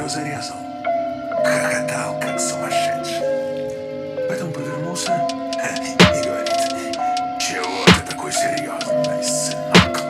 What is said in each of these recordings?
ее зарезал. Хохотал, как сумасшедший. Потом повернулся и говорит: чего ты такой серьезный, сынок?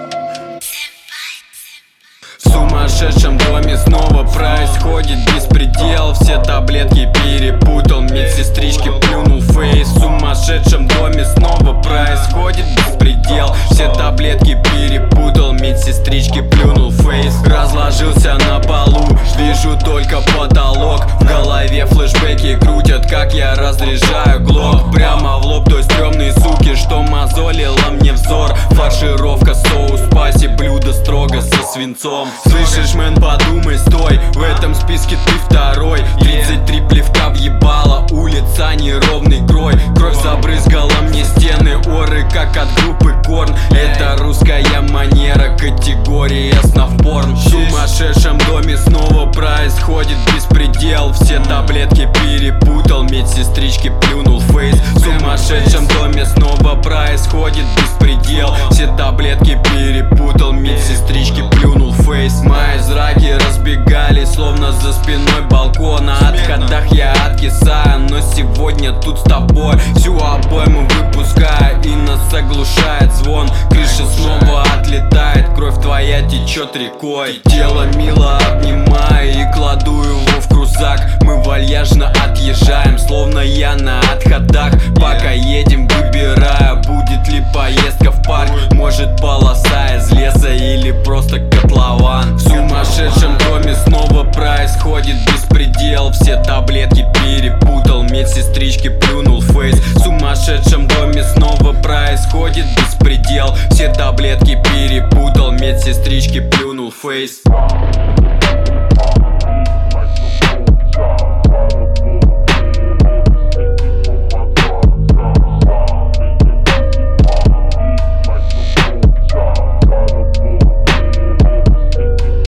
В сумасшедшем доме снова происходит беспредел. Все таблетки перепутал, медсестричке плюнул фейс. В сумасшедшем доме снова происходит беспредел. Все таблетки перепутал, медсестричке плюнул фейс. Разложился на полу, вижу только потолок. В голове флешбеки крутят, как я разряжаю глок. Прямо в лоб той стрёмной суки, что мозолила мне взор. Фаршировка, соус, спаси, блюдо строго со свинцом. Слышишь, мэн, подумай, стой, в этом списке ты второй. 33 плевка въебала, улица неровный крой. Кровь забрызгала мне стены, оры, как от группы Корн. Это русская манера, категория сновпорн. В сумасшедшем доме снова происходит беспредел. Все таблетки перепутал, медсестричке плюнул фейс. В сумасшедшем доме снова происходит беспредел. Все таблетки перепутал, медсестричке плюнул фейс. Мои зраки разбегались, словно за спиной балкона. От ходах я откисаю, но сегодня тут с тобой. Всю обойму выпускаю, и нас оглушает звон. Крыша снова отлетает, кровь твоя течет рекой. Тело мило обнимаю и кладу его в крузак. Мы вальяжно отъезжаем, словно я на отходах. Пока едем, выбираю, будет ли поездка в парк. Может, полоса из леса или просто котлован. В сумасшедшем доме снова происходит беспредел. Все таблетки перепутал, медсестричке плюнул фейс. В сумасшедшем доме снова происходит беспредел. Все таблетки перепутал, медсестричке плюнул фейс.